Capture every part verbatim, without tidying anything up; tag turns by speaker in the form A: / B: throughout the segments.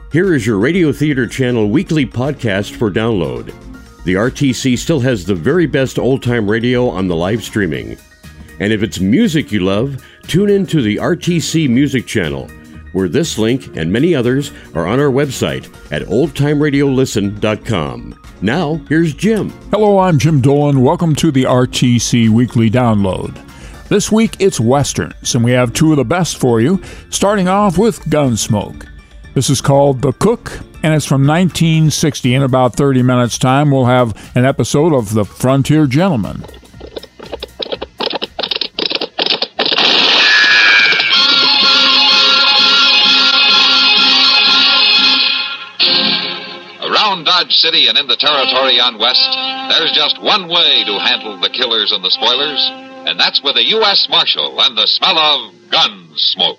A: Here is your Radio Theater Channel weekly podcast for download. The R T C still has the very best old-time radio on the live streaming. And if it's music you love, tune in to the R T C Music Channel, where this link and many others are on our website at old time radio listen dot com. Now, here's Jim.
B: Hello, I'm Jim Dolan. Welcome to the R T C Weekly Download. This week, it's Westerns, and we have two of the best for you, starting off with Gunsmoke. This is called The Cook, and it's from nineteen sixty. In about thirty minutes' time, we'll have an episode of The Frontier Gentleman.
C: Around Dodge City and in the territory on West, there's just one way to handle the killers and the spoilers, and that's with a U S Marshal and the smell of gun smoke.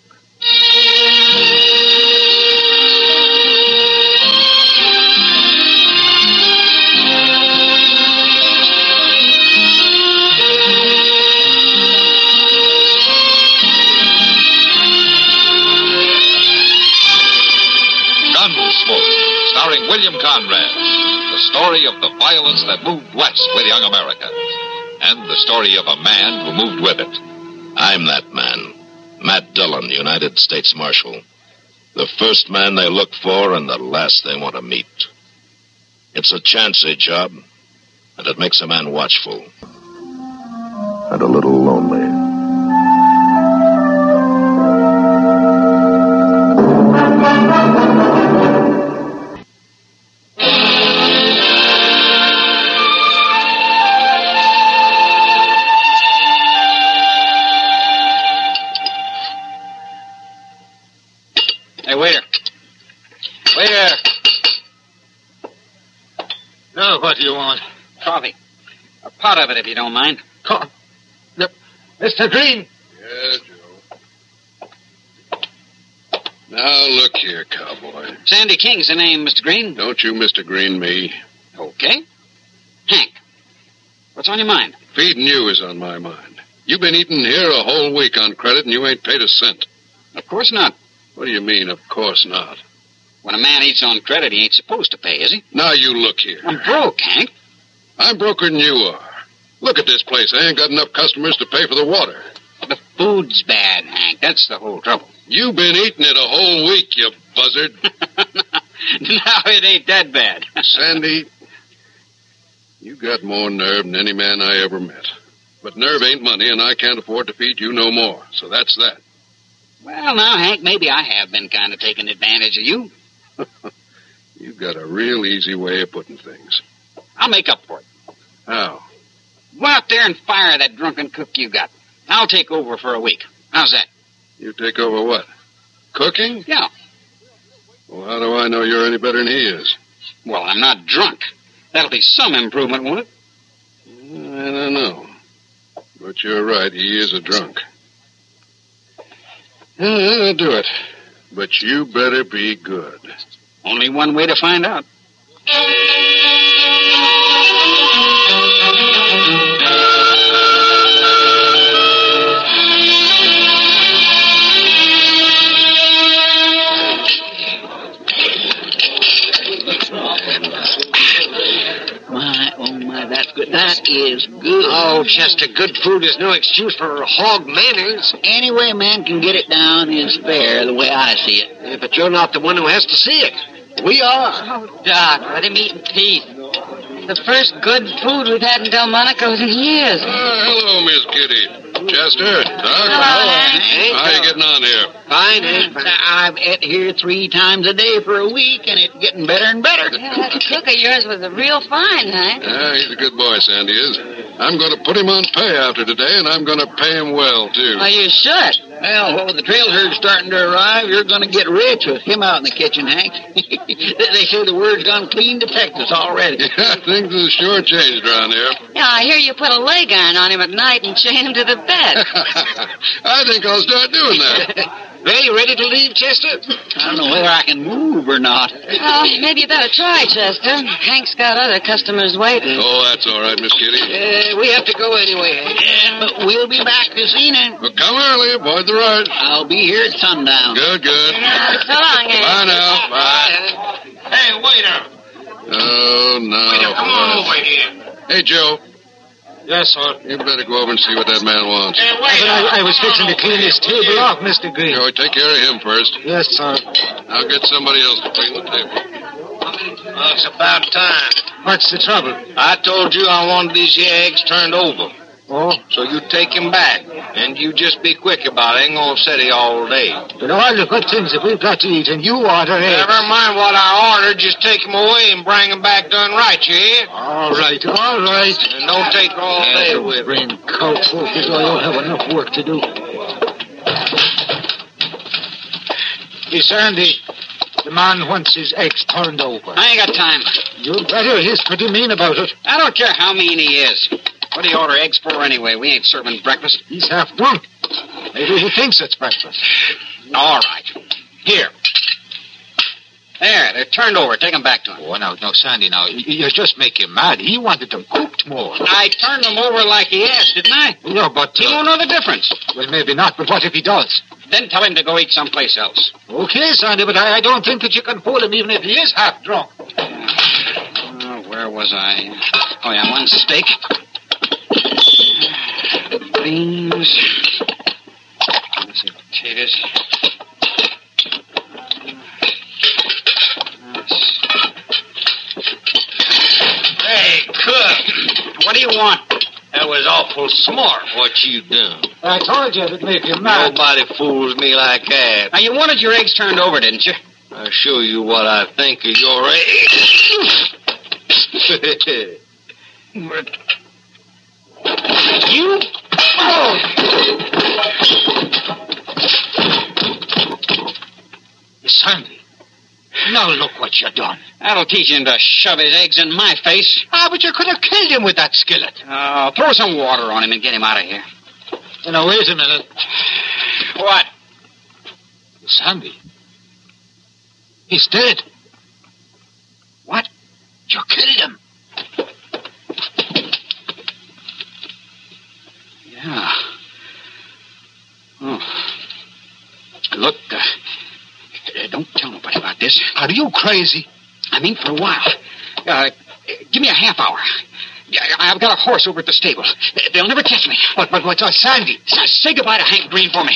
C: Gunsmoke, starring William Conrad, the story of the violence that moved west with young America, and the story of a man who moved with it.
D: I'm that man, Matt Dillon, United States Marshal. The first man they look for and the last they want to meet. It's a chancy job, and it makes a man watchful. And a little lonely.
E: Hey, waiter. Waiter.
F: Now, what do you want?
E: Coffee. A pot of it, if you don't mind.
F: Coffee? Mister Green?
D: Yeah, Joe. Now, look here, cowboy.
E: Sandy King's the name, Mister Green.
D: Don't you Mister Green me.
E: Okay. Hank, what's on your mind?
D: Feeding you is on my mind. You've been eating here a whole week on credit, and you ain't paid a cent.
E: Of course not.
D: What do you mean, of course not?
E: When a man eats on credit, he ain't supposed to pay, is he?
D: Now you look here.
E: I'm broke, Hank.
D: I'm broker than you are. Look at this place. I ain't got enough customers to pay for the water.
E: The food's bad, Hank. That's the whole trouble.
D: You've been eating it a whole week, you buzzard.
E: Now it ain't that bad.
D: Sandy, you got more nerve than any man I ever met. But nerve ain't money, and I can't afford to feed you no more. So that's that.
E: Well, now, Hank, maybe I have been kind of taking advantage of you.
D: You've got a real easy way of putting things.
E: I'll make up for it.
D: How?
E: Go out there and fire that drunken cook you got. I'll take over for a week. How's that?
D: You take over what? Cooking?
E: Yeah.
D: Well, how do I know you're any better than he is?
E: Well, I'm not drunk. That'll be some improvement, won't it?
D: I don't know. But you're right, he is a drunk. Yeah, I'll do it. But you better be good.
E: Only one way to find out. My, oh my, that's good. That is good.
F: Oh, Chester, good food is no excuse for hog manners.
E: Any way a man can get it down is fair, the way I see it.
F: Yeah, but you're not the one who has to see it. We are.
G: Oh, Doc, let him eat in peace. The first good food we've had in Delmonico's in years.
D: Oh, hello, Miss Kitty. Chester, Doc.
G: Hello, Hank.
F: Hank.
D: How you getting on here?
F: Fine, Hank. Fine.
E: I've ate here three times a day for a week, and it's getting better and better.
G: Yeah, that cook of yours was a real fine, Hank.
D: Yeah, he's a good boy, Sandy is. I'm going to put him on pay after today, and I'm going to pay him well, too.
G: Well, you should.
E: Well, with the trail herd starting to arrive, you're going to get rich with him out in the kitchen, Hank. They say the word's gone clean to Texas already.
D: Yeah, things have sure changed around here.
G: Yeah, I hear you put a leg iron on him at night and chain him to the bed.
D: I think I'll start doing that.
F: Well, you ready to leave, Chester?
E: I don't know whether I can move or not.
G: Well, maybe you better try, Chester. Hank's got other customers waiting.
D: Oh, that's all right, Miss Kitty.
F: Uh, we have to go anyway, Hank.
E: Yeah, but we'll be back this evening.
D: Well, come early, avoid the rush.
E: I'll be here at sundown.
D: Good, good.
G: Yeah, so long, Hank.
D: Bye now. Bye. now.
F: Come on over here.
D: Hey, Joe.
F: Yes, sir.
D: You better go over and see what that man wants.
F: Hey, wait. I, I was fixing to clean this table off, Mister Green.
D: Joey, take care of him first.
F: Yes, sir.
D: I'll get somebody else to clean the table.
F: Well, it's about time. What's the trouble? I told you I wanted these here eggs turned over. Oh? So you take them back. And you just be quick about it. I ain't gonna sit here all day. But all the good things that we've got to eat, and you order eggs. Never mind what I ordered. Just take them away and bring them back done right, you hear? All right, all right. And don't take all day with brain coat focus, or you'll have enough work to do. Hey, Sandy, the man wants his eggs turned over.
E: I ain't got time.
F: You better. He's pretty mean about it.
E: I don't care how mean he is. What do you order eggs for anyway? We ain't serving breakfast.
F: He's half drunk. Maybe he thinks it's breakfast.
E: All right. Here. There, they're turned over. Take them back to him.
F: Oh, no, no, Sandy, now, you're just making him mad. He wanted them cooked more.
E: I turned them over like he asked, didn't I?
F: No, but... Uh,
E: he won't know the difference.
F: Well, maybe not, but what if he does?
E: Then tell him to go eat someplace else.
F: Okay, Sandy, but I, I don't think that you can fool him even if he is half drunk.
E: Uh, where was I? Oh, yeah, one steak. Beans. Let's see, potatoes.
F: Hey, cook.
E: What do you want?
F: That was awful smart, what you done. I told you it'd make you mad. Nobody fools me like that.
E: Now, you wanted your eggs turned over, didn't you?
F: I'll show you what I think of your eggs. You? Oh! Sandy, now look what you done.
E: That'll teach him to shove his eggs in my face.
F: Ah, but you could have killed him with that skillet.
E: Oh, throw some water on him and get him out of here.
F: Now, wait a minute.
E: What?
F: Sandy. He's dead.
E: What?
F: You killed him.
E: Yeah. Oh. Look, uh, don't tell nobody about this.
F: Are you crazy?
E: I mean, for a while. Uh, give me a half hour. I've got a horse over at the stable. They'll never catch me.
F: But, but, what's uh, Sandy?
E: Say goodbye to Hank Green for me.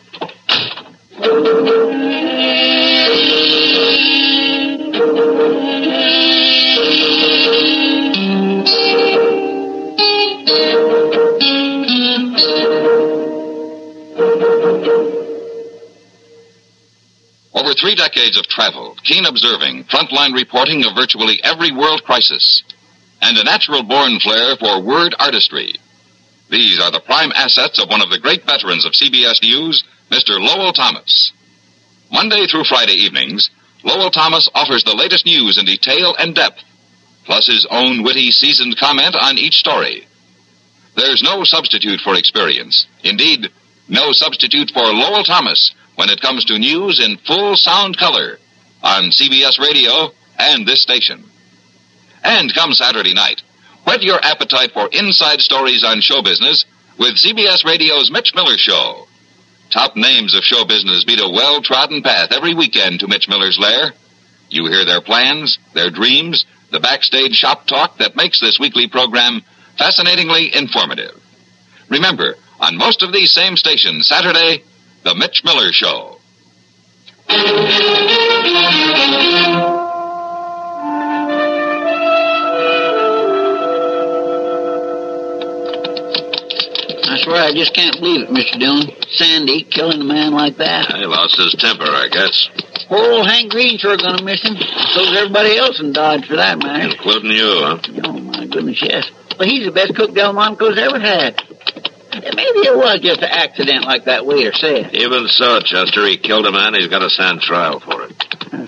C: Over three decades of travel, keen observing, frontline reporting of virtually every world crisis, and a natural-born flair for word artistry. These are the prime assets of one of the great veterans of C B S News, Mister Lowell Thomas. Monday through Friday evenings, Lowell Thomas offers the latest news in detail and depth, plus his own witty, seasoned comment on each story. There's no substitute for experience. Indeed, no substitute for Lowell Thomas when it comes to news in full sound color on C B S Radio and this station. And come Saturday night, whet your appetite for inside stories on show business with C B S Radio's Mitch Miller Show. Top names of show business beat a well-trodden path every weekend to Mitch Miller's lair. You hear their plans, their dreams, the backstage shop talk that makes this weekly program fascinatingly informative. Remember, on most of these same stations, Saturday, The Mitch Miller Show.
E: I swear I just can't believe it, Mister Dillon. Sandy killing a man like that.
D: He lost his temper, I guess.
E: Poor old Hank Green sure gonna miss him. So's everybody else in Dodge, for that matter.
D: Including you, huh?
E: Oh, my goodness, yes. Well, he's the best cook Delmonico's ever had. Maybe it was just an accident like that waiter said.
D: Even so, Chester, he killed a man. He's got to stand trial for it.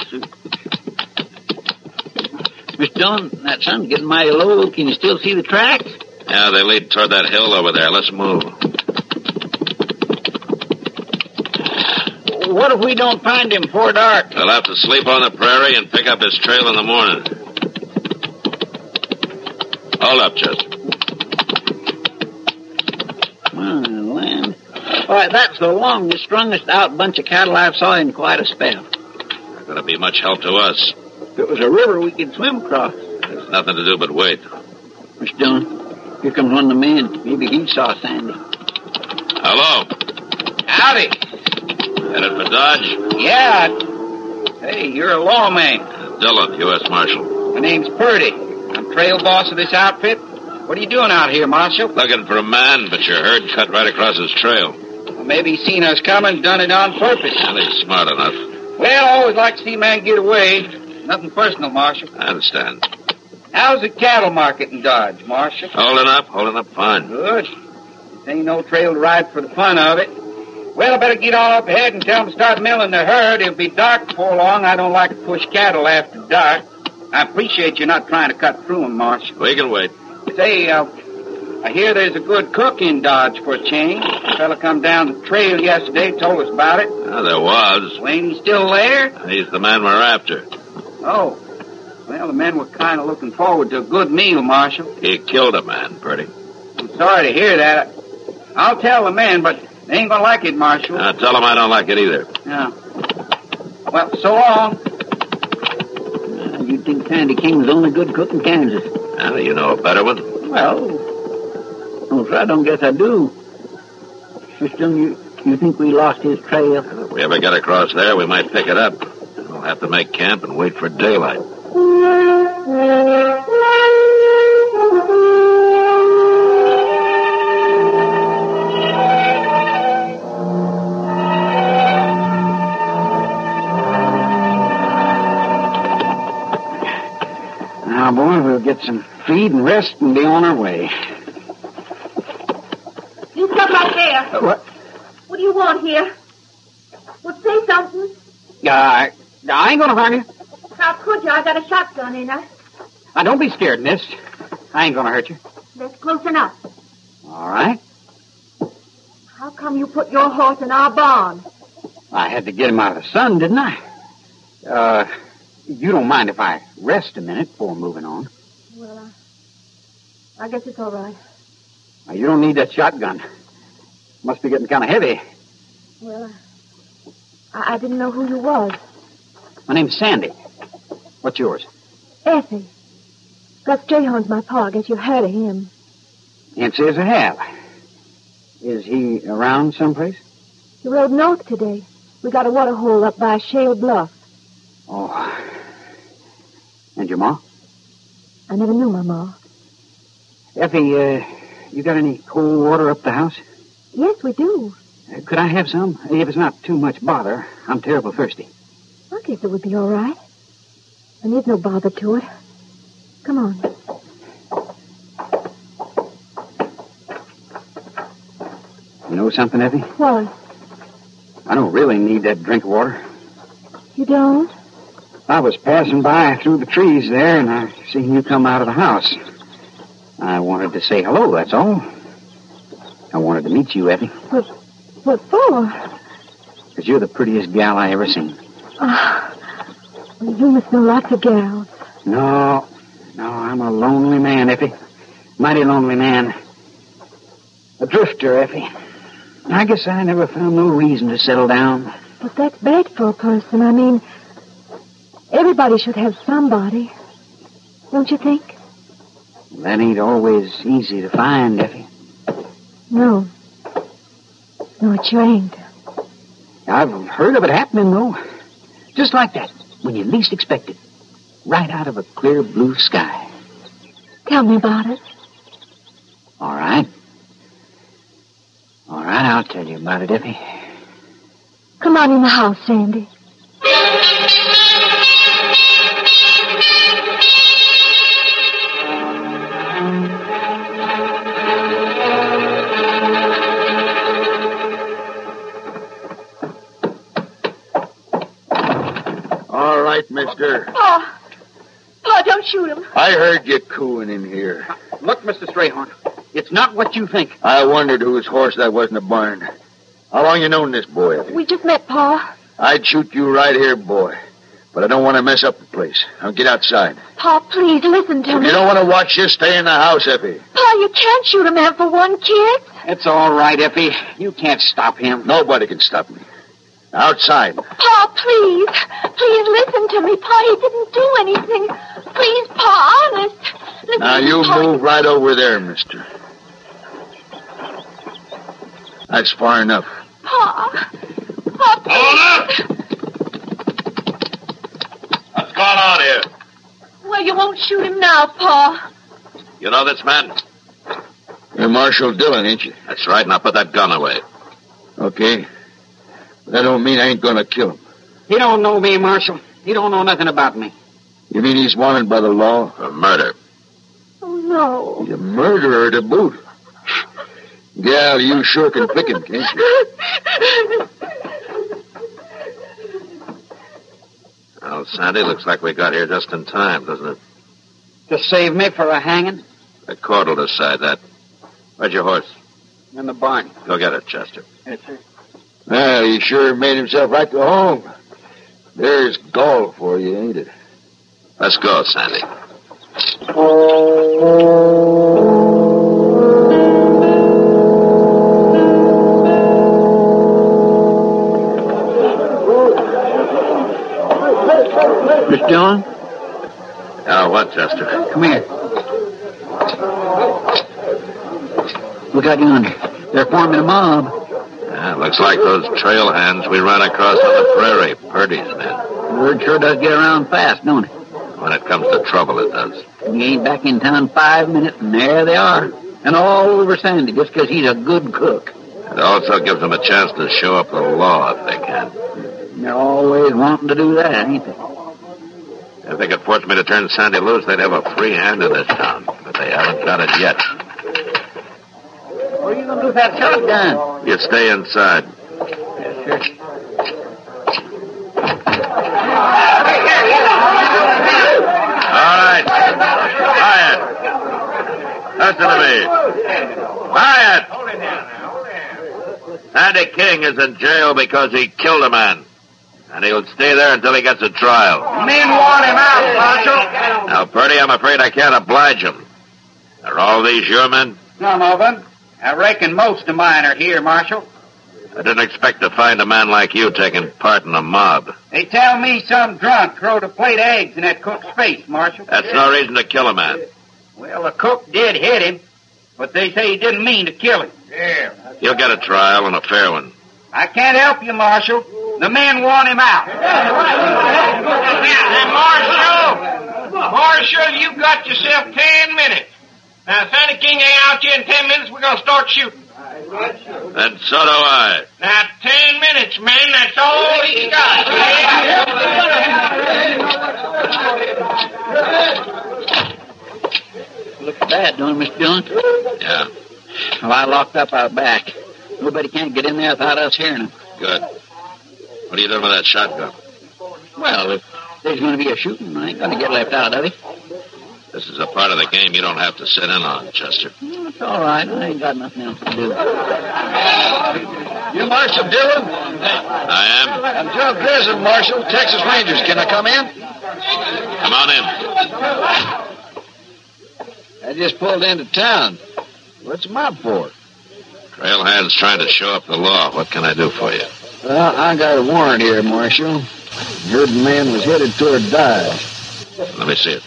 E: Mister Dillon, that sun's getting mighty low. Can you still see the tracks?
D: Yeah, they lead toward that hill over there. Let's move.
E: What if we don't find him before dark?
D: They'll have to sleep on the prairie and pick up his trail in the morning. Hold up, Chester.
E: My land. Why, that's the longest, strongest out bunch of cattle I've saw in quite a spell.
D: Not going to be much help to us.
E: If it was a river we could swim across.
D: There's Nothing to do but wait.
E: Mister Dillon, here comes one of the men. Maybe he saw Sandy.
D: Hello.
E: Howdy.
D: Headed for Dodge?
E: Yeah. Hey, you're a lawman.
D: Dillon, U S Marshal.
E: My name's Purdy. I'm trail boss of this outfit. What are you doing out here, Marshal?
D: Looking for a man, but your herd cut right across his trail.
E: Well, maybe he seen us coming, done it on purpose.
D: Well, he's smart enough.
E: Well, I always like to see a man get away. Nothing personal, Marshal.
D: I understand.
E: How's the cattle market in Dodge, Marshal?
D: Holding up, holding up fine.
E: Good. This ain't no trail to ride for the fun of it. Well, I better get all up ahead and tell them to start milling the herd. It'll be dark before long. I don't like to push cattle after dark. I appreciate you not trying to cut through them, Marshal.
D: We can wait.
E: Say, uh, I hear there's a good cook in Dodge for a change. A fella come down the trail yesterday, told us about it.
D: Oh, there was.
E: Well, ain't he still there?
D: He's the man we're after.
E: Oh. Well, the men were kind of looking forward to a good meal, Marshal.
D: He killed a man, Purdy.
E: I'm sorry to hear that. I'll tell the men, but they ain't gonna like it, Marshal.
D: Uh, tell him I don't like it either.
E: Yeah. Well, so long. Uh, you'd think Sandy King was the only good cook in Kansas.
D: Well, you know a better one.
E: Well, well, I don't guess I do. Mister you, you think we lost his trail?
D: If we ever get across there, we might pick it up. We'll have to make camp and wait for daylight.
E: Now, boy, we'll get some feed and rest and be on our way.
H: You stop right there.
E: Uh, what?
H: What do you want here? Well, say something.
E: Uh, I ain't gonna harm you.
H: How could you? I got a shotgun in her.
E: Now, don't be scared, miss. I ain't gonna hurt you.
H: That's close enough.
E: All right.
H: How come you put your horse in our barn?
E: I had to get him out of the sun, didn't I? Uh, you don't mind if I rest a minute before moving on?
H: Well, uh, I guess it's all right.
E: Now, you don't need that shotgun. Must be getting kind of heavy.
H: Well, uh, I, I didn't know who you was.
E: My name's Sandy. What's yours?
H: Effie. Gus Strayhorn's my pa. I guess you've heard of him.
E: Can't say as I have. Is he around someplace?
H: He rode north today. We got a water hole up by Shale Bluff.
E: Oh. And your ma?
H: I never knew my ma.
E: Effie, uh, you got any cold water up the house?
H: Yes, we do.
E: Uh, could I have some? If it's not too much bother. I'm terrible thirsty.
H: I guess it would be all right. There needs no bother to it. Come on.
E: You know something, Effie?
H: What?
E: I don't really need that drink of water.
H: You don't?
E: I was passing by through the trees there, and I seen you come out of the house. I wanted to say hello, that's all. I wanted to meet you, Effie.
H: What, what for?
E: Because you're the prettiest gal I ever seen.
H: Ah, well, you must know lots of gals.
E: No, no, I'm a lonely man, Effie. Mighty lonely man. A drifter, Effie. I guess I never found no reason to settle down.
H: But that's bad for a person. I mean, everybody should have somebody. Don't you think?
E: That ain't always easy to find, Effie.
H: No. No, it sure ain't.
E: I've heard of it happening, though. Just like that, when you least expect it. Right out of a clear blue sky.
H: Tell me about it.
E: All right. All right, I'll tell you about it, Effie.
H: Come on in the house, Sandy.
I: All right, mister.
H: Oh, oh, don't shoot him.
I: I heard you cooing in here.
E: Look, Mister Strayhorn, it's not what you think.
I: I wondered whose horse that was in the barn. How long you known this boy, Effie?
H: We just met, Pa.
I: I'd shoot you right here, boy. But I don't want to mess up the place. Now get outside.
H: Pa, please, listen to
I: If
H: me.
I: you don't want to watch this, stay in the house, Effie.
H: Pa, you can't shoot a man for one kiss.
E: It's all right, Effie. You can't stop him.
I: Nobody can stop me. Outside.
H: Pa, please. Please listen to me. Pa, he didn't do anything. Please, Pa, honest. Listen,
I: Now, you
H: Pa.
I: move right over there, mister. That's far enough.
H: Pa. Pa, please.
D: Hold up! What's going on here?
H: Well, you won't shoot him now, Pa.
D: You know this man?
I: You're Marshal Dillon, ain't you?
D: That's right. Now put that gun away.
I: Okay. But that don't mean I ain't gonna kill him.
E: He don't know me, Marshal. He don't know nothing about me.
I: You mean he's wanted by the law?
D: For murder.
H: Oh, no.
I: He's a murderer to boot. Gal, you sure can pick him, can't you?
D: Well, Sandy, looks like we got here just in time, doesn't it?
E: To save me for a hanging?
D: The court will decide that. Where's your horse?
E: In the barn.
D: Go get it, Chester.
E: Yes, sir.
I: Well, he sure made himself right to home. There's gall for you, ain't it?
D: Let's go, Sandy.
E: Mister Dillon?
D: Now, what, Chester?
E: Come here. Look out yonder. They're forming a mob.
D: Yeah, looks like those trail hands we ran across on the prairie. Purdy's men.
E: The word sure does get around fast, don't it?
D: When it comes to trouble, it does.
E: He ain't back in town five minutes, and there they are. And all over Sandy, just 'cause he's a good cook.
D: It also gives them a chance to show up the law if they can.
E: They're always wanting to do that, ain't they?
D: If they could force me to turn Sandy loose, they'd have a free hand in this town. But they haven't got it yet.
E: What are you going to do with that shotgun?
D: You stay inside.
E: Yes, sir.
D: All right. Quiet. Listen to me. Quiet. Sandy King is in jail because he killed a man. And he'll stay there until he gets a trial.
E: Men want him out, Marshal.
D: Now, Purdy, I'm afraid I can't oblige him. Are all these your men?
E: Some of them. I reckon most of mine are here, Marshal.
D: I didn't expect to find a man like you taking part in a mob.
E: They tell me some drunk threw a plate of eggs in that cook's face, Marshal.
D: That's no reason to kill a man.
E: Well, the cook did hit him, but they say he didn't mean to kill him. Yeah.
D: You'll get a trial and a fair one.
E: I can't help you, Marshal. The men want him out.
F: Hey, Marshal! Marshal, you got yourself ten minutes. Now, Sandy King ain't out here in ten minutes. We're going to start shooting.
D: And so do I.
F: Now, ten minutes, man. That's all he's got.
E: Looks bad, don't it, Mister Dillon?
D: Yeah,
E: Well, I locked up out back. Nobody can't get in there without us hearing them.
D: good. What are you doing with that shotgun?
E: Well, if there's going to be a shooting, I ain't going to get left out of it.
D: This is a part of the game you don't have to sit in on, Chester.
E: Well, it's all right. I ain't got nothing else to do.
I: You Marshal Dillon?
D: I am.
I: I'm Joe Grissom, Marshal, Texas Rangers. Can I come in?
D: Come on in.
I: I just pulled into town. What's the mob for?
D: Trail hands trying to show up the law. What can I do for you?
I: Well, I got a warrant here, Marshal. Heard the man was headed toward Dodge.
D: Let me see it.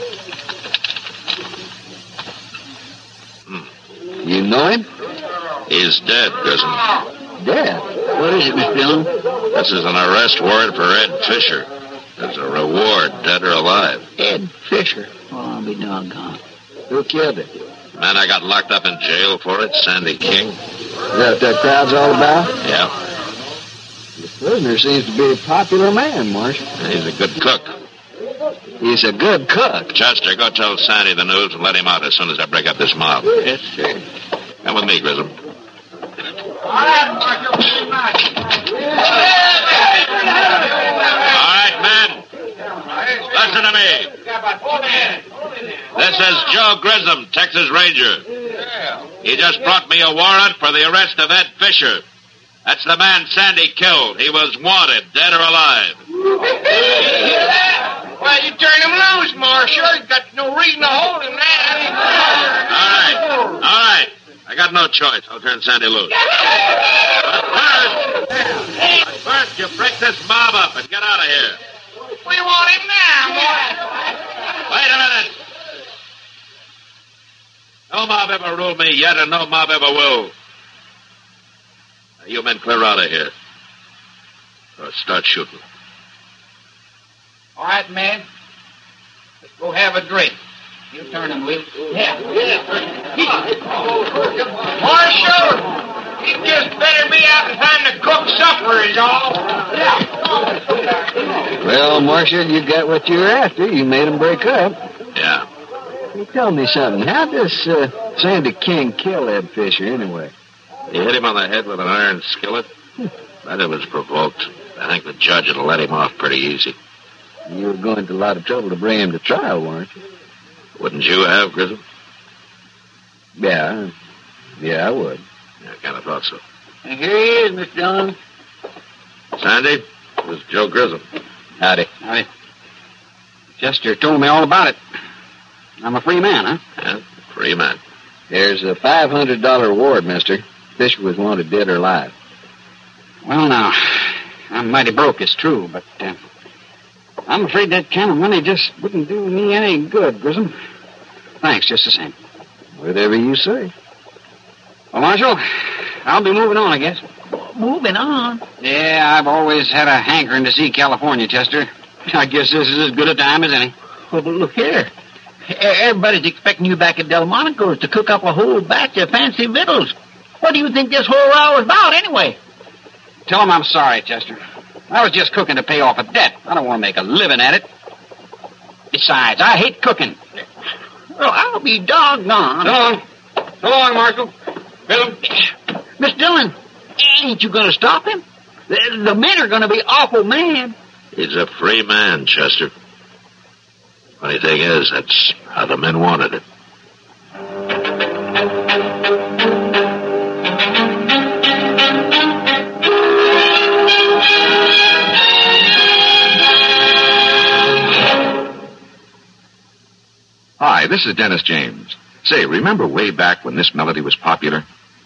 I: You know him?
D: He's dead, Grissom.
I: Dead?
E: What is it, Mister Dillon?
D: This is an arrest warrant for Ed Fisher. There's a reward, dead or alive.
E: Ed Fisher. Oh, I'll be doggone.
I: Who killed him?
D: Man, I got locked up in jail for it, Sandy King.
I: Is that what that crowd's all about?
D: Yeah,
I: The prisoner seems to be a popular man, Marshal.
D: he's a good cook.
I: He's a good cook.
D: Chester, go tell Sandy the news and let him out as soon as I break up this mob.
E: Yes, sir.
D: Come with me, Grissom.
F: All right, Marshal.
D: All right, men. Listen to me. This is Joe Grissom, Texas Ranger. He just brought me a warrant for the arrest of Ed Fisher. That's the man Sandy killed. He was wanted, dead or alive.
F: Well, you turn him loose, Marshal. You got no reason to hold him now.
D: All right, all right. I got no choice. I'll turn Sandy loose. But first, but first you break this mob up and get out of here.
F: We want him now, boy.
D: mob ever ruled me yet, and no mob ever will. Now, you men clear out of here. Or start shooting.
E: All right, man. Let's go have a drink. You turn him, Will. Yeah. Yeah. Marshal! He just better be out in time to cook supper, is all. Yeah.
I: Well, Marshal, you got what you were after. You made them break up.
D: Yeah.
I: You tell me something. How does uh, Sandy King kill Ed Fisher, anyway?
D: He hit him on the head with an iron skillet. But it was provoked. I think the judge will let him off pretty easy.
I: You were going to a lot of trouble to bring him to trial, weren't you?
D: Wouldn't you have, Grissom?
I: Yeah. Yeah, I would.
D: Yeah, I kind of thought so.
E: And here he is, Mister Dillon.
D: Sandy, this is Joe Grissom.
E: Howdy. Howdy. Chester told me all about it. I'm a free man, huh?
D: Yeah, free man.
I: There's a five hundred dollars reward, mister. Fisher was wanted dead or alive.
E: Well, now, I'm mighty broke, it's true, but uh, I'm afraid that kind of money just wouldn't do me any good, Grissom. Thanks, just the same.
I: Whatever you say.
E: Well, Marshal, I'll be moving on, I guess.
G: Moving on?
E: Yeah, I've always had a hankering to see California, Chester. I guess this is as good a time as any.
G: Well, but look here. Everybody's expecting you back at Delmonico's to cook up a whole batch of fancy victuals. What do you think this whole row is about, anyway?
E: Tell them I'm sorry, Chester. I was just cooking to pay off a debt. I don't want to make a living at it. Besides, I hate cooking.
G: Well, I'll be doggone.
E: So long. So long, Marshal. Bill.
G: Miss Dillon, ain't you going to stop him? The, the men are going to be awful mad.
D: He's a free man, Chester. Funny thing is, that's how the men wanted it.
C: Hi, this is Dennis James. Say, remember way back when this melody was popular?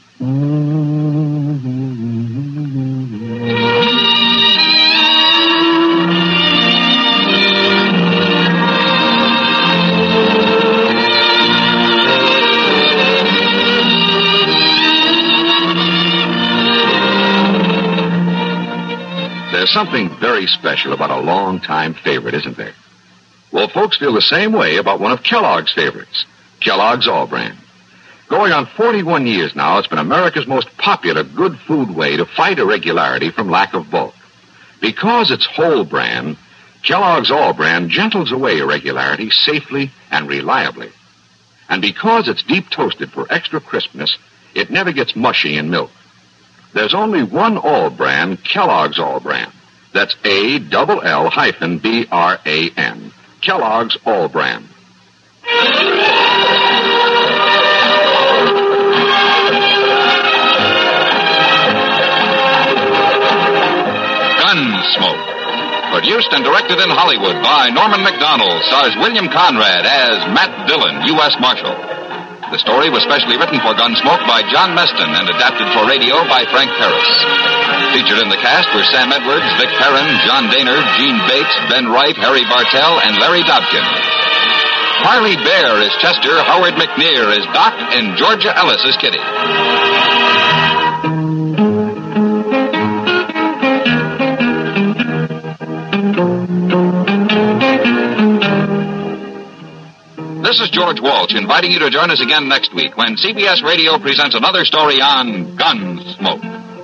C: There's something very special about a long-time favorite, isn't there? Well, folks feel the same way about one of Kellogg's favorites, Kellogg's All-Bran. Going on forty-one years now, it's been America's most popular good food way to fight irregularity from lack of bulk. Because it's whole bran, Kellogg's All-Bran gentles away irregularity safely and reliably. And because it's deep toasted for extra crispness, it never gets mushy in milk. There's only one All-Bran, Kellogg's All-Bran. That's A L L hyphen B R A N. Kellogg's All-Bran. Gunsmoke. Produced and directed in Hollywood by Norman Macdonald, stars William Conrad as Matt Dillon, U S Marshal. The story was specially written for Gunsmoke by John Meston and adapted for radio by Frank Paris. Featured in the cast were Sam Edwards, Vic Perrin, John Daner, Gene Bates, Ben Wright, Harry Bartell, and Larry Dobkin. Harley Bear is Chester, Howard McNear is Doc, and Georgia Ellis is Kitty. This is George Walsh inviting you to join us again next week when C B S Radio presents another story on Gunsmoke.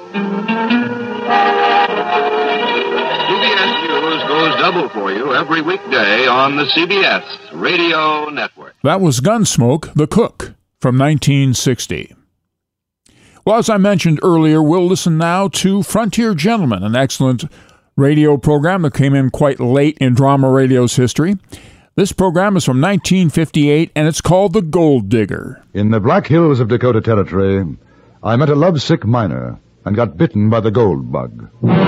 C: C B S News goes double for you every weekday on the C B S Radio Network.
B: That was Gunsmoke, The Cook, from nineteen sixty. Well, as I mentioned earlier, we'll listen now to Frontier Gentlemen, an excellent radio program that came in quite late in drama radio's history. This program is from nineteen fifty-eight, and it's called The Gold Digger.
J: In the Black Hills of Dakota Territory, I met a lovesick miner and got bitten by the gold bug.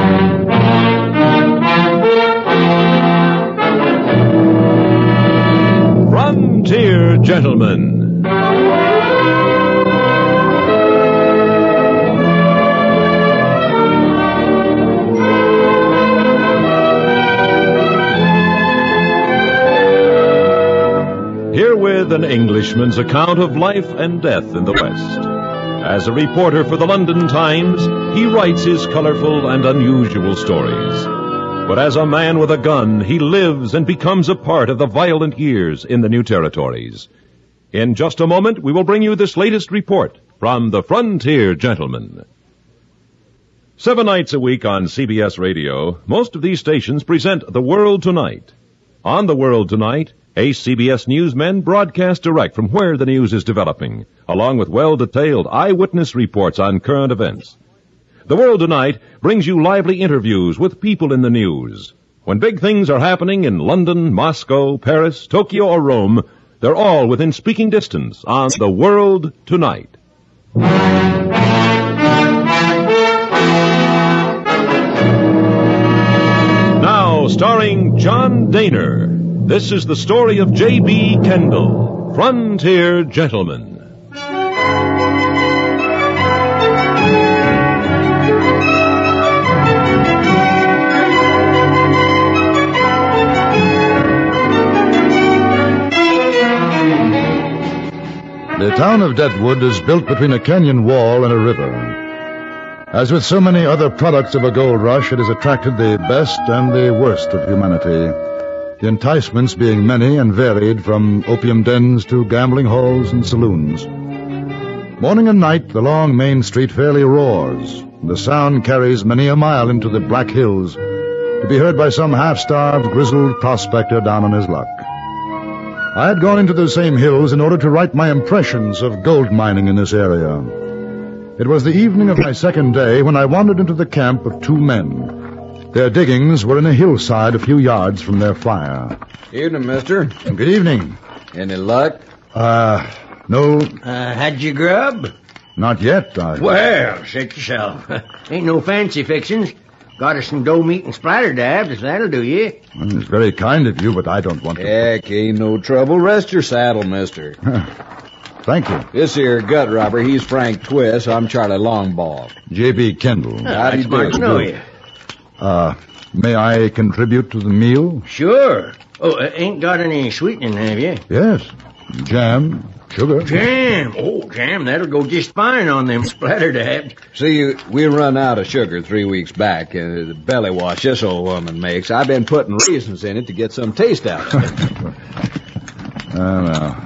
A: Frontier Gentlemen. Herewith
K: with an Englishman's account of life and death in the West. As a reporter for the London Times, he writes his colorful and unusual stories. But as a man with a gun, he lives and becomes a part of the violent years in the new territories. In just a moment, we will bring you this latest report from the Frontier Gentleman. Seven nights a week on C B S Radio, most of these stations present The World Tonight. On The World Tonight, ace C B S newsmen broadcast direct from where the news is developing, along with well-detailed eyewitness reports on current events. The World Tonight brings you lively interviews with people in the news. When big things are happening in London, Moscow, Paris, Tokyo, or Rome, they're all within speaking distance on The World Tonight. Now, starring John Daner, this is the story of J B. Kendall, Frontier Gentleman.
J: The town of Deadwood is built between a canyon wall and a river. As with so many other products of a gold rush, it has attracted the best and the worst of humanity, the enticements being many and varied from opium dens to gambling halls and saloons. Morning and night, the long main street fairly roars. The sound carries many a mile into the Black Hills to be heard by some half-starved, grizzled prospector down on his luck. I had gone into those same hills in order to write my impressions of gold mining in this area. It was the evening of my second day when I wandered into the camp of two men. Their diggings were in a hillside a few yards from their fire.
L: Evening, mister.
J: Good evening.
L: Any luck?
J: Uh, no.
G: Uh, had you grub?
J: Not yet. I...
G: Well, shake yourself. Ain't no fancy fixings. Got us some dough meat and splatter dabs, if that'll do you.
J: Well, it's very kind of you, but I don't want to...
L: Heck, ain't no trouble. Rest your saddle, mister.
J: Thank you.
L: This here gut robber, he's Frank Twist. I'm Charlie Longbaugh.
J: J B. Kendall.
G: Oh, How do you do? know you.
J: Uh, may I contribute to the meal?
G: Sure. Oh, uh, ain't got any sweetening, have you?
J: Yes. Jam, sugar.
G: Jam. Oh, jam. That'll go just fine on them splatter dabs.
L: See, we run out of sugar three weeks back. Uh, the belly wash this old woman makes. I've been putting raisins in it to get some taste out of it.
J: Oh, well.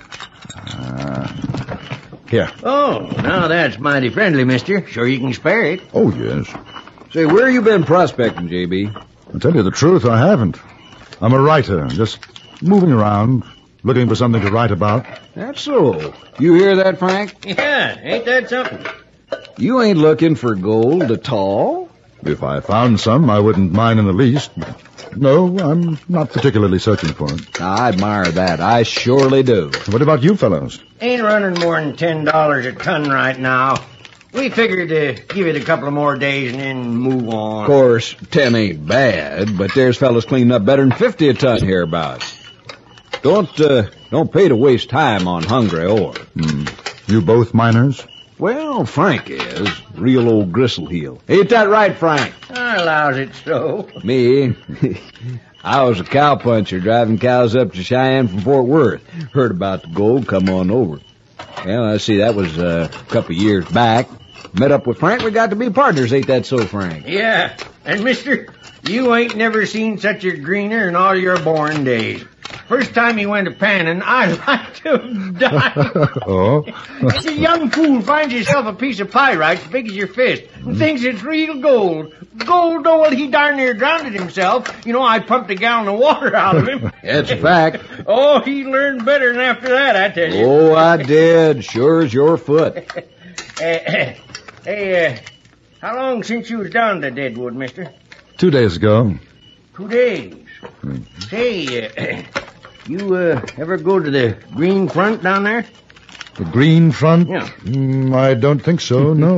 J: Uh, here.
G: Oh, now that's mighty friendly, mister. Sure you can spare it.
J: Oh, yes.
L: Say, where you been prospecting, J B?
J: I'll tell you the truth, I haven't. I'm a writer, just moving around, looking for something to write about.
L: That's so. You hear that, Frank?
G: Yeah, ain't that something?
L: You ain't looking for gold at all?
J: If I found some, I wouldn't mind in the least. No, I'm not particularly searching for it.
L: I admire that. I surely do.
J: What about you fellows?
G: Ain't running more than ten dollars a ton right now. We figured to give it a couple of more days and then move on.
L: Of course, ten ain't bad, but there's fellas cleaning up better than fifty a ton hereabouts. Don't, uh, don't pay to waste time on hungry ore.
J: Hmm. You both miners?
L: Well, Frank is. Real old gristleheel. Ain't that right, Frank?
G: I allows it so.
L: Me? I was a cowpuncher driving cows up to Cheyenne from Fort Worth. Heard about the gold, come on over. Well, I see that was uh, a couple of years back. Met up with Frank, we got to be partners, ain't that so, Frank?
G: Yeah, and mister, you ain't never seen such a greener in all your born days. First time he went to panning, I like to have died.
J: Oh?
G: It's a young fool finds himself a piece of pyrite as big as your fist and thinks it's real gold. Gold, though, well, he darn near drowned himself. You know, I pumped a gallon of water out of him.
L: That's a fact.
G: Oh, he learned better than after that, I tell you.
L: Oh, I did. Sure as your foot.
G: Hey, uh, how long since you was down to Deadwood, mister?
J: Two days ago.
G: Two days. Mm-hmm. Say, uh, you uh, ever go to the Green Front down there?
J: The Green Front?
G: Yeah.
J: Mm, I don't think so, no.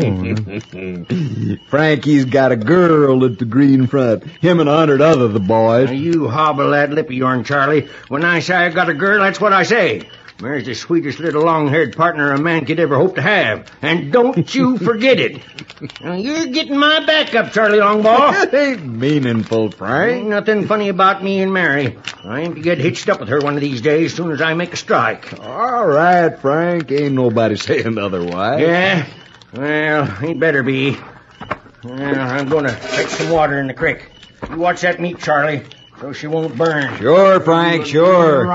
L: Frankie's got a girl at the Green Front. Him and a hundred other the boys.
G: Now you hobble that lip of yourn, Charlie. When I say I got a girl, that's what I say. Mary's the sweetest little long-haired partner a man could ever hope to have. And don't you forget it. Now, you're getting my back up, Charlie Longball.
L: That ain't meaningful, Frank.
G: Ain't nothing funny about me and Mary. I aim to get hitched up with her one of these days as soon as I make a strike.
L: All right, Frank. Ain't nobody saying otherwise.
G: Yeah? Well, he better be. Well, I'm going to fetch some water in the creek. You watch that meat, Charlie, so she won't burn.
L: Sure, Frank, sure.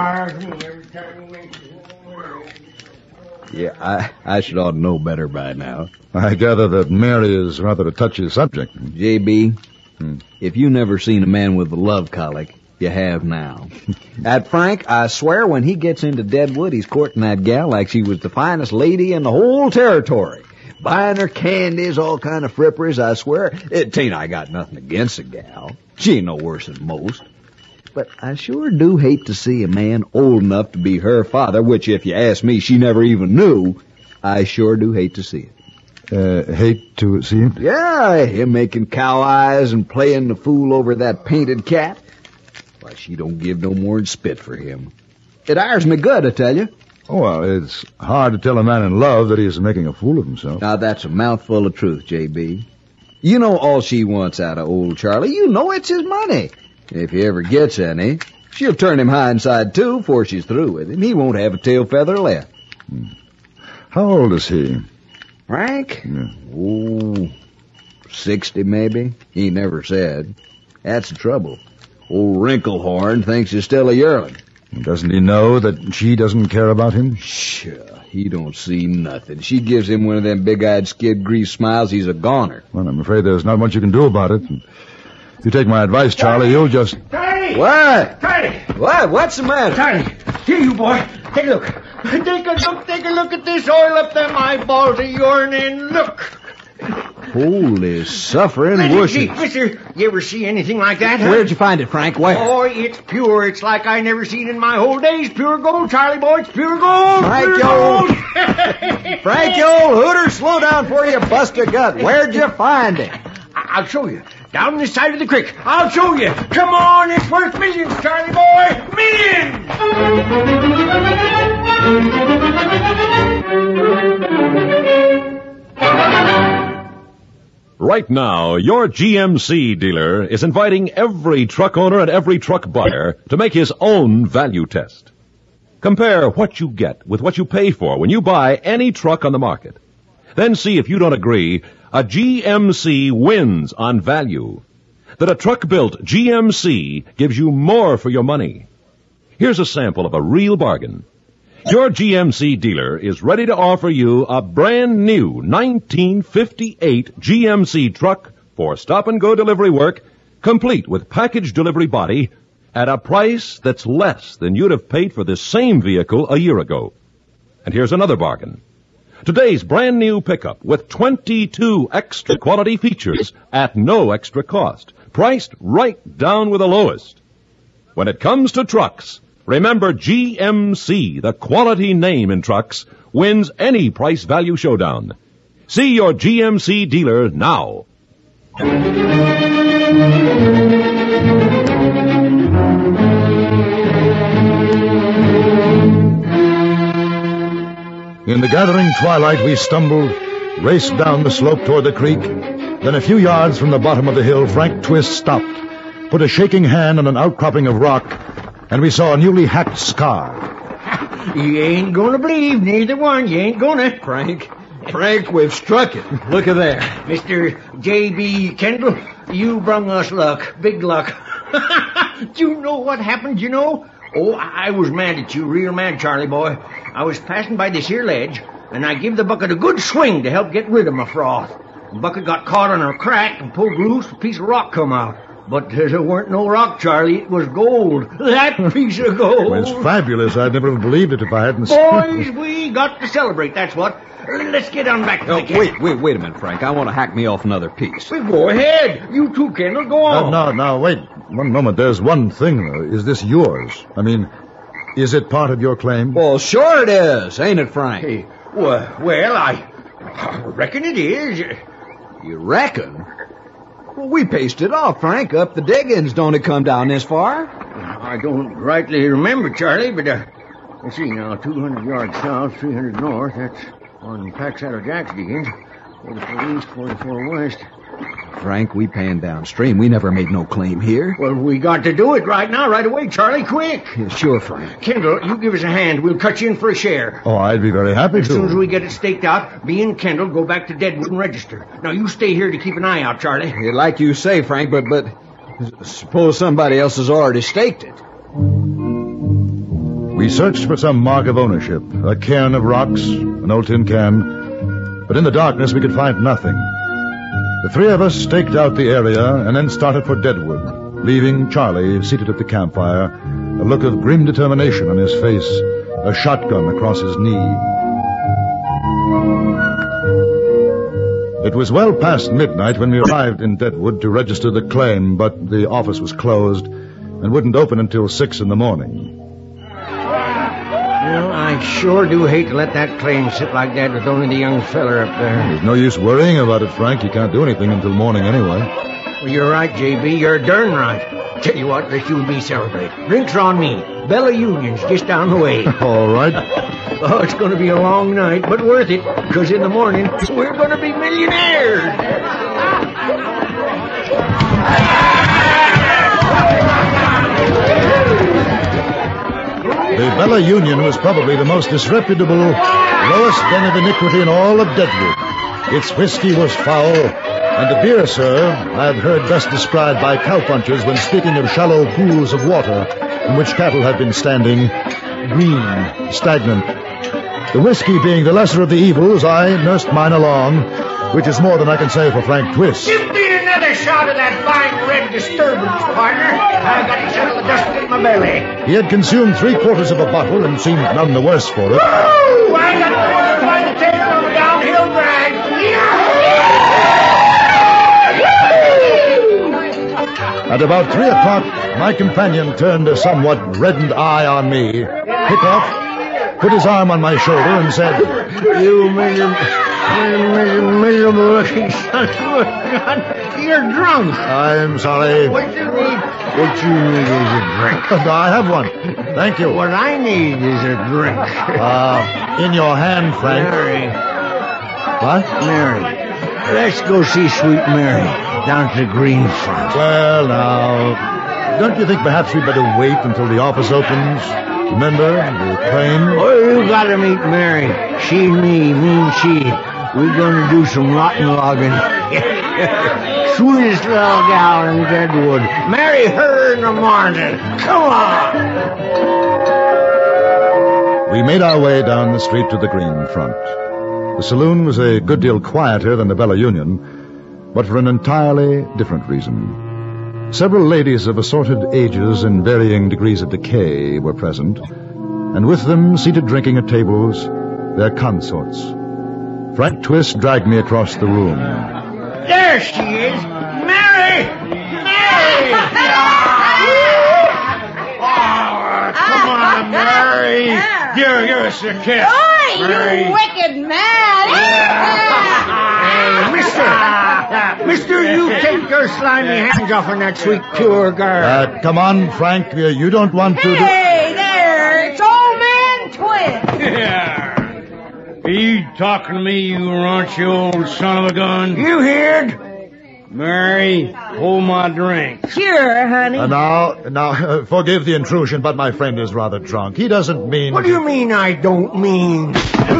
L: Yeah, I, I should ought to know better by now.
J: I gather that Mary is rather a touchy subject.
L: J B,
J: hmm.
L: if you never seen a man with a love colic, you have now. At Frank, I swear when he gets into Deadwood, he's courting that gal like she was the finest lady in the whole territory. Buying her candies, all kind of fripperies, I swear. It ain't I got nothing against the gal. She ain't no worse than most. But I sure do hate to see a man old enough to be her father, which, if you ask me, she never even knew. I sure do hate to see it.
J: Uh, hate to see it?
L: Yeah, him making cow eyes and playing the fool over that painted cat. Why, she don't give no more than spit for him. It ires me good, I tell you.
J: Oh, well, it's hard to tell a man in love that he's making a fool of himself.
L: Now, that's a mouthful of truth, J B. You know all she wants out of old Charlie. You know it's his money. If he ever gets any, she'll turn him hindside, too, before she's through with him. He won't have a tail feather left.
J: Hmm. How old is he?
L: Frank?
J: Yeah.
L: Oh, sixty, maybe. He never said. That's the trouble. Old Wrinklehorn thinks he's still a yearling.
J: Doesn't he know that she doesn't care about him?
L: Sure, he don't see nothing. She gives him one of them big-eyed skid grease smiles, he's a goner.
J: Well, I'm afraid there's not much you can do about it. If you take my advice, Charlie, you'll just...
G: Charlie!
L: What?
G: Charlie!
L: What? What's the matter?
G: Charlie, here you, boy. Take a look. Take a look, take a look at this oil up them eyeballs of yourn and look.
L: Holy suffering
G: Let
L: worship.
G: Mister, you ever see anything like that? Huh?
L: Where'd you find it, Frank? Where?
G: Oh, it's pure. It's like I never seen in my whole days. Pure gold, Charlie boy. It's pure gold.
L: Frank,
G: pure
L: you
G: gold.
L: old... Frank, you old hooter, slow down for you bust a gut. Where'd you find it?
G: I'll show you. Down this side of the creek. I'll show you. Come on, it's worth millions, Charlie boy. Millions!
K: Right now, your G M C dealer is inviting every truck owner and every truck buyer to make his own value test. Compare what you get with what you pay for when you buy any truck on the market. Then see if you don't agree a G M C wins on value. That a truck-built G M C gives you more for your money. Here's a sample of a real bargain. Your G M C dealer is ready to offer you a brand new nineteen fifty-eight G M C truck for stop-and-go delivery work, complete with package delivery body, at a price that's less than you'd have paid for this same vehicle a year ago. And here's another bargain. Today's brand new pickup with twenty-two extra quality features at no extra cost, priced right down with the lowest. When it comes to trucks, remember G M C, the quality name in trucks, wins any price value showdown. See your G M C dealer now.
J: In the gathering twilight, we stumbled, raced down the slope toward the creek. Then a few yards from the bottom of the hill, Frank Twist stopped, put a shaking hand on an outcropping of rock, and we saw a newly hacked scar.
G: You ain't gonna believe, neither one. You ain't gonna.
L: Frank, Frank, we've struck it. Look at there.
G: Mister J B. Kendall, you brung us luck. Big luck. Do you know what happened, you know? Oh, I was mad at you, real mad, Charlie boy. I was passing by this here ledge, and I give the bucket a good swing to help get rid of my froth. The bucket got caught on a crack and pulled loose, a piece of rock come out. But there weren't no rock, Charlie. It was gold. That piece of gold.
J: Well, it's fabulous. I'd never have believed it if I hadn't...
G: Boys, we got to celebrate, that's what. Let's get on back to
L: oh,
G: the camp.
L: Wait, wait, wait a minute, Frank. I want to hack me off another piece.
G: Well, go ahead. You too, Kendall. Go on.
J: No, no, no, wait. One moment. There's one thing, though. Is this yours? I mean, is it part of your claim?
L: Well, sure it is. Ain't it, Frank?
G: Hey, well, well, I, I reckon it is.
L: You reckon? Well, we paced it off, Frank. Up the diggings. Don't it come down this far?
G: I don't rightly remember, Charlie, but uh, Let's see now, two hundred yards south, three hundred north. That's on Paxado Jack's diggings. forty-four east, forty-four west.
L: Frank, we panned downstream. We never made no claim here.
G: Well, we got to do it right now, right away, Charlie, quick.
L: Yeah, sure, Frank.
G: Kendall, you give us a hand. We'll cut you in for a share.
J: Oh, I'd be very happy
G: As
J: to.
G: soon as we get it staked out, me and Kendall go back to Deadwood and register. Now, you stay here to keep an eye out, Charlie.
L: Yeah, like you say, Frank, but, but suppose somebody else has already staked it.
J: We searched for some mark of ownership, a cairn of rocks, an old tin can, but in the darkness we could find nothing. The three of us staked out the area and then started for Deadwood, leaving Charlie seated at the campfire, a look of grim determination on his face, a shotgun across his knee. It was well past midnight when we arrived in Deadwood to register the claim, but the office was closed and wouldn't open until six in the morning.
G: Well, I sure do hate to let that claim sit like that with only the young feller up there.
J: There's no use worrying about it, Frank. You can't do anything until morning anyway.
G: Well, you're right, J B. You're darn right. Tell you what, let's you and me celebrate. Drinks on me. Bella Union's just down the way.
J: All right.
G: Oh, it's going to be a long night, but worth it, because in the morning, we're going to be millionaires.
J: The Bella Union was probably the most disreputable, lowest den of iniquity in all of Deadwood. Its whiskey was foul, and the beer, sir, I've heard best described by cowpunchers when speaking of shallow pools of water in which cattle had been standing, green, stagnant. The whiskey being the lesser of the evils, I nursed mine along, which is more than I can say for Frank Twist.
G: Give me another shot of that fine red disturbance, partner. I got to settle the dust in my belly.
J: He had consumed three quarters of a bottle and seemed none the worse for it.
G: Woo! I got to go by the tail of a downhill drag.
J: At about three o'clock, my companion turned a somewhat reddened eye on me, Hickoff, put his arm on my shoulder and said,
G: You million, million, million, miserable lucky son of a gun. You're drunk.
J: I'm sorry.
G: What you need? What you need is a drink.
J: I have one. Thank you.
G: What I need is a drink.
J: Uh, in your hand, Frank.
G: Mary.
J: What?
G: Mary. Let's go see Sweet Mary down to the green front.
J: Well, now, don't you think perhaps we'd better wait until the office opens? Remember, the claim?
G: Oh, you gotta meet Mary. She and me, me and she. We're gonna do some rotten logging. Sweetest little gal in Deadwood. Marry her in the morning. Come on.
J: We made our way down the street to the green front. The saloon was a good deal quieter than the Bella Union, but for an entirely different reason. Several ladies of assorted ages and varying degrees of decay were present, and with them, seated drinking at tables, their consorts. Frank Twist dragged me across the room.
G: There she is! Mary! Mary! Oh, come on, Mary! Give, give us a kiss.
M: Oh,
G: Mary.
M: you wicked man!
G: Hey, mister! Mister, you take your slimy hands off on that sweet, pure girl.
J: Uh, come on, Frank. Uh, you don't want to...
M: Hey, there! It's old man Twist!
N: Yeah. Are you talking to me, you raunchy old son of a gun?
G: You heard?
N: Mary, hold my drink.
M: Sure, honey.
J: Uh, now, now, uh, forgive the intrusion, but my friend is rather drunk. He doesn't mean...
G: What do you mean I don't mean?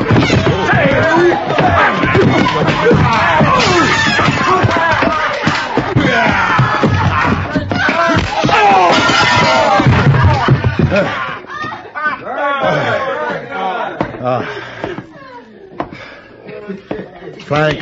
J: Uh, Frank.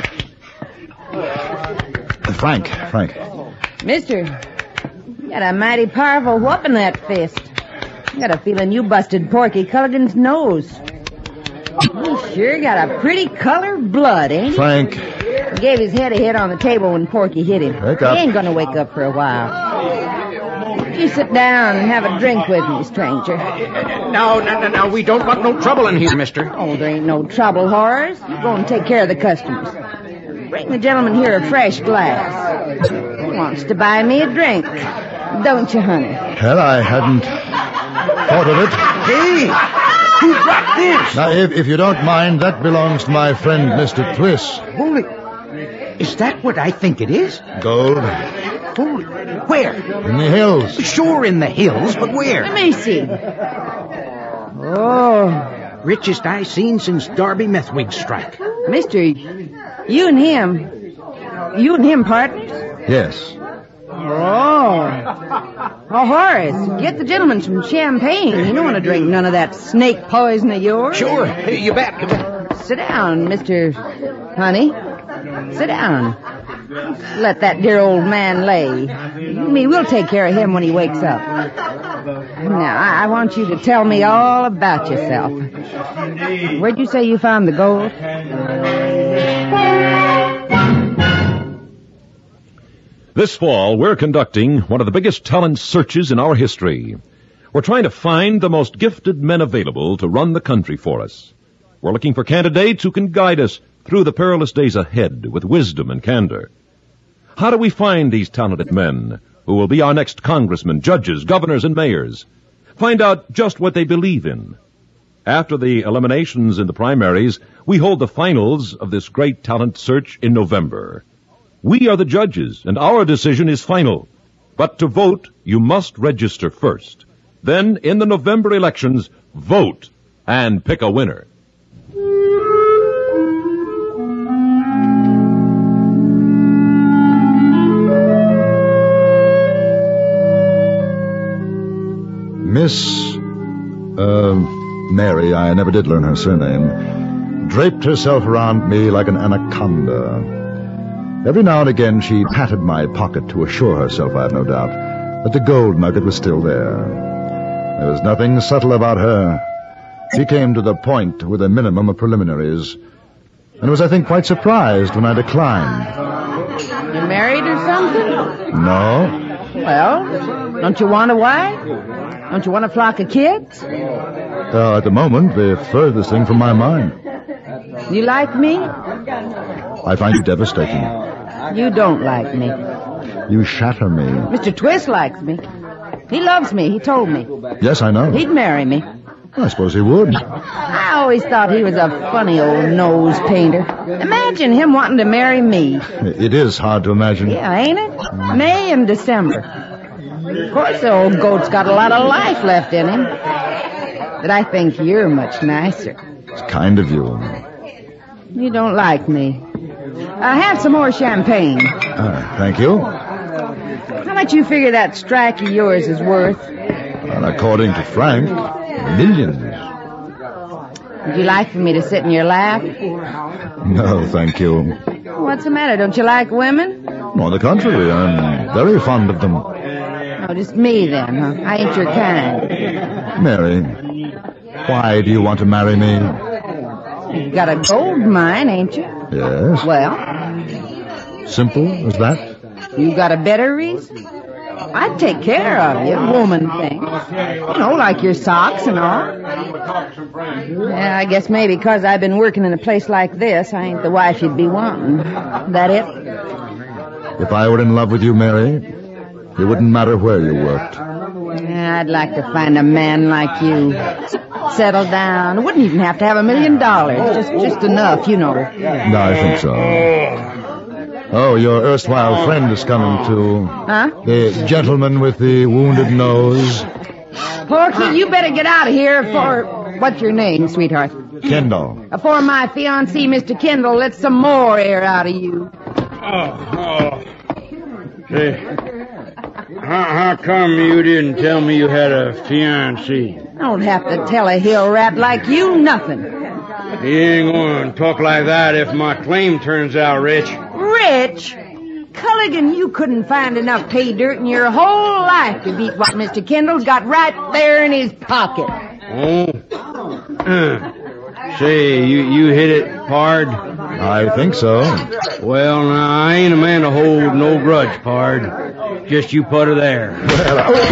J: Frank, Frank.
M: Mister, you got a mighty powerful whoop in that fist. I got a feeling you busted Porky Culligan's nose. You sure got a pretty color of blood, ain't he?
J: Frank.
M: He gave his head a hit on the table when Porky hit him.
J: Wake up.
M: He ain't gonna wake up for a while. You sit down and have a drink with me, stranger.
G: No, no, no, no. We don't want no trouble in here, mister.
M: Oh, there ain't no trouble, Horace. You go and take care of the customers. Bring the gentleman here a fresh glass. He wants to buy me a drink. Don't you, honey?
J: Well, I hadn't thought of it.
G: Hey, who dropped this?
J: Now, if, if you don't mind, that belongs to my friend, Mister Twist.
G: Holy, is that what I think it is?
J: Gold.
G: Holy, where?
J: In the hills.
G: Sure in the hills, but where?
M: Let me see. Oh,
G: richest I seen since Darby Methwig strike.
M: Mister, you and him, you and him partners?
J: Yes.
M: Oh. Oh, Horace, get the gentleman some champagne. You don't want to drink none of that snake poison of yours.
G: Sure, you bet. You bet.
M: Sit down, Mister Honey. Sit down. Let that dear old man lay. You and me, we'll take care of him when he wakes up. Now, I, I want you to tell me all about yourself. Where'd you say you found the gold?
K: This fall, we're conducting one of the biggest talent searches in our history. We're trying to find the most gifted men available to run the country for us. We're looking for candidates who can guide us through the perilous days ahead with wisdom and candor. How do we find these talented men who will be our next congressmen, judges, governors, and mayors? Find out just what they believe in. After the eliminations in the primaries, we hold the finals of this great talent search in November. We are the judges, and our decision is final. But to vote, you must register first. Then, in the November elections, vote and pick a winner.
J: Miss, uh, Mary, I never did learn her surname, draped herself around me like an anaconda. Every now and again she patted my pocket to assure herself, I have no doubt, that the gold nugget was still there. There was nothing subtle about her. She came to the point with a minimum of preliminaries, and was, I think, quite surprised when I declined.
M: You married or something?
J: No.
M: Well, don't you want a wife? Don't you want a flock of kids?
J: Uh, at the moment, the furthest thing from my mind.
M: You like me?
J: I find you devastating.
M: You don't like me.
J: You shatter me.
M: Mister Twist likes me. He loves me, he told me.
J: Yes, I know.
M: He'd marry me.
J: I suppose he would.
M: I always thought he was a funny old nose painter. Imagine him wanting to marry me.
J: It is hard to imagine.
M: Yeah, ain't it? May and December. Of course, the old goat's got a lot of life left in him. But I think you're much nicer.
J: It's kind of you.
M: You don't like me. Uh, have some more champagne.
J: Uh, thank you.
M: How much you figure that strike of yours is worth?
J: Well, according to Frank, millions.
M: Would you like for me to sit in your lap?
J: No, thank you.
M: What's the matter? Don't you like women?
J: On the contrary, I'm very fond of them.
M: Oh, just me then, huh? I ain't your kind.
J: Mary, why do you want to marry me?
M: You got a gold mine, ain't you?
J: Yes.
M: Well?
J: Simple as that?
M: You got a better reason? I'd take care of you, woman things. You know, like your socks and all. Yeah, I guess maybe because I've been working in a place like this, I ain't the wife you'd be wanting. That it?
J: If I were in love with you, Mary, it wouldn't matter where you worked.
M: Yeah, I'd like to find a man like you. Settle down. Wouldn't even have to have a million dollars. Just just enough, you know.
J: No, I think so. Oh, your erstwhile friend is coming too.
M: Huh?
J: The gentleman with the wounded nose.
M: Porky, you better get out of here for... What's your name, sweetheart?
J: Kendall.
M: Before my fiancé, Mister Kendall, let some more air out of you.
N: Oh, oh. Say, how, how come you didn't tell me you had a fiancé?
M: I don't have to tell a hill rat like you nothing.
N: You ain't going to talk like that if my claim turns out rich.
M: Rich? Culligan, you couldn't find enough pay dirt in your whole life to beat what Mister Kendall's got right there in his pocket.
N: Oh? Uh, say, you, you hit it hard?
J: I think so.
N: Well, now, I ain't a man to hold no grudge, pard. Just you put her there.
J: Well, oh.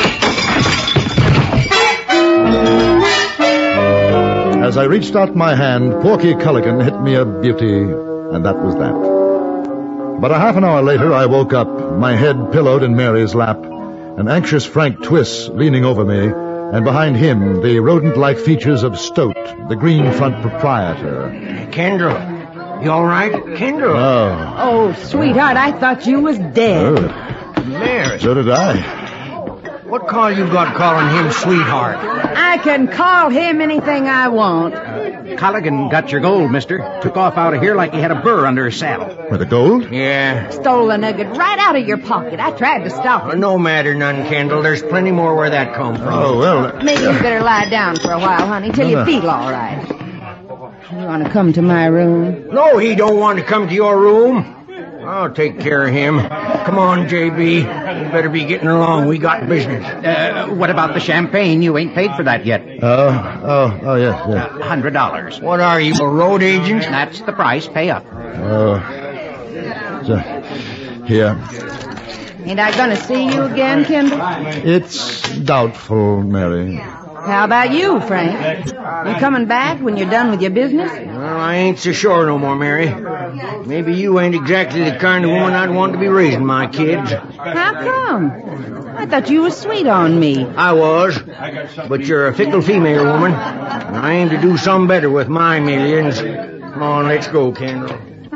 J: As I reached out my hand, Porky Culligan hit me a beauty, and that was that. But a half an hour later, I woke up, my head pillowed in Mary's lap, and anxious Frank Twist leaning over me, and behind him the rodent-like features of Stoat, the green front proprietor.
G: Kendall, you all right? Kendall?
J: Oh.
M: Oh, sweetheart, I thought you was dead.
J: Oh.
G: Mary.
J: So did I.
G: What call you got calling him sweetheart?
M: I can call him anything I want.
O: Culligan got your gold, mister. Took off out of here like he had a burr under his saddle.
J: With the gold?
G: Yeah.
M: Stole the nugget right out of your pocket. I tried to stop him.
G: No matter none, Kendall. There's plenty more where that come from.
J: Oh, well...
M: Maybe you better lie down for a while, honey, till
J: No,
M: you
J: no.
M: feel all right. You want to come to my room?
G: No, he don't want to come to your room. I'll take care of him. Come on, J B. You better be getting along. We got business.
O: Uh, what about the champagne? You ain't paid for that yet.
J: Oh, oh, oh, yes, yes.
O: A hundred dollars.
G: What are you, a road agent?
O: That's the price. Pay up.
J: Oh. So, here.
M: Ain't I going to see you again, Kendall?
J: It's doubtful, Mary.
M: How about you, Frank? You coming back when you're done with your business?
G: Well, I ain't so sure no more, Mary. Maybe you ain't exactly the kind of woman I'd want to be raising my kids.
M: How come? I thought you was sweet on me.
G: I was. But you're a fickle female woman. And I aim to do some better with my millions. Come on, let's go, Kendall.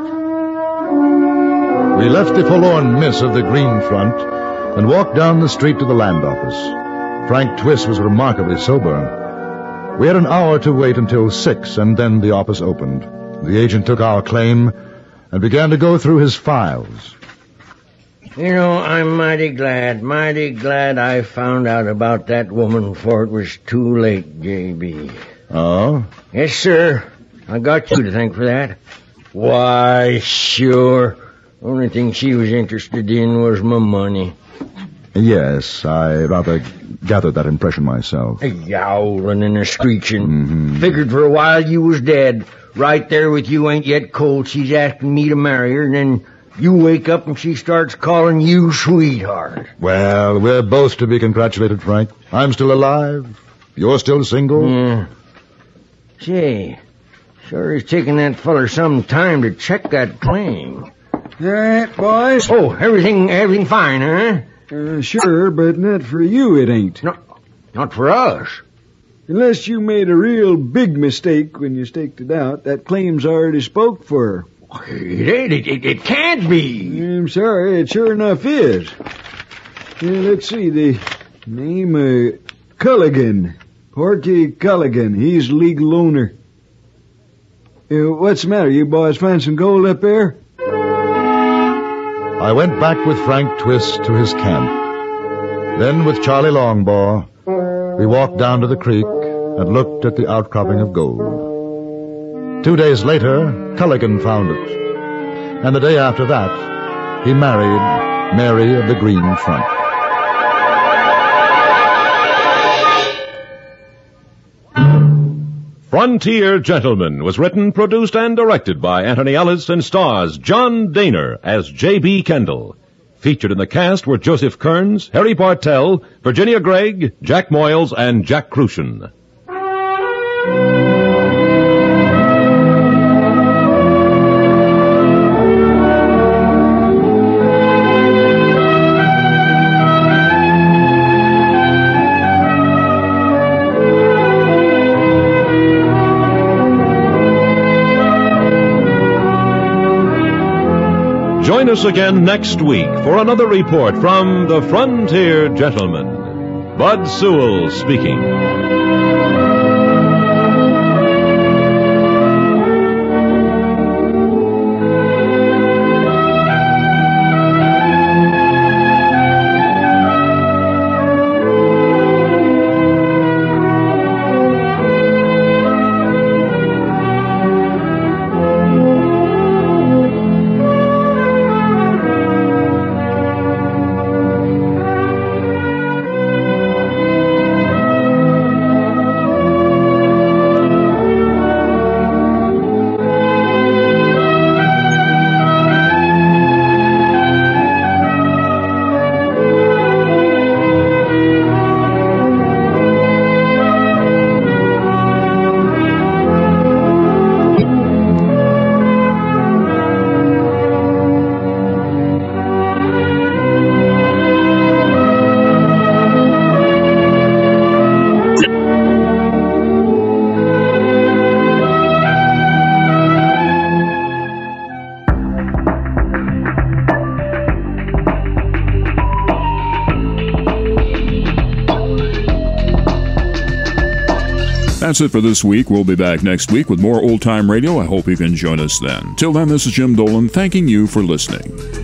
J: We left the forlorn miss of the green front and walked down the street to the land office. Frank Twist was remarkably sober. We had an hour to wait until six, and then the office opened. The agent took our claim and began to go through his files.
G: You know, I'm mighty glad, mighty glad I found out about that woman before it was too late, J B.
J: Oh?
G: Yes, sir. I got you to thank for that. Why, sure. Only thing she was interested in was my money.
J: Yes, I rather gathered that impression myself.
G: A yowling and a screeching.
J: Mm-hmm.
G: Figured for a while you was dead. Right there with you ain't yet cold. She's asking me to marry her, and then you wake up and she starts calling you sweetheart.
J: Well, we're both to be congratulated, Frank. I'm still alive. You're still single.
G: Yeah. Say, sure is taking that feller some time to check that claim.
P: All right, boys.
G: Oh, everything, everything fine, huh?
P: Uh, sure, but not for you it ain't.
G: No, not for us.
P: Unless you made a real big mistake when you staked it out, that claim's already spoke for.
G: It ain't. It, it, it can't be.
P: I'm sorry, it sure enough is. Yeah, let's see, the name, uh, Culligan. Porky Culligan. He's legal owner. Uh, what's the matter? You boys find some gold up there?
J: I went back with Frank Twist to his camp. Then, with Charlie Longbaugh, we walked down to the creek and looked at the outcropping of gold. Two days later, Culligan found it. And the day after that, he married Mary of the Green Front.
K: Frontier Gentlemen was written, produced, and directed by Anthony Ellis and stars John Daner as J B. Kendall. Featured in the cast were Joseph Kearns, Harry Bartell, Virginia Gregg, Jack Moyles, and Jack Crucian. Join us again next week for another report from the Frontier Gentlemen. Bud Sewell speaking.
B: That's it for this week. We'll be back next week with more Old Time Radio. I hope you can join us then. Till then, this is Jim Dolan thanking you for listening.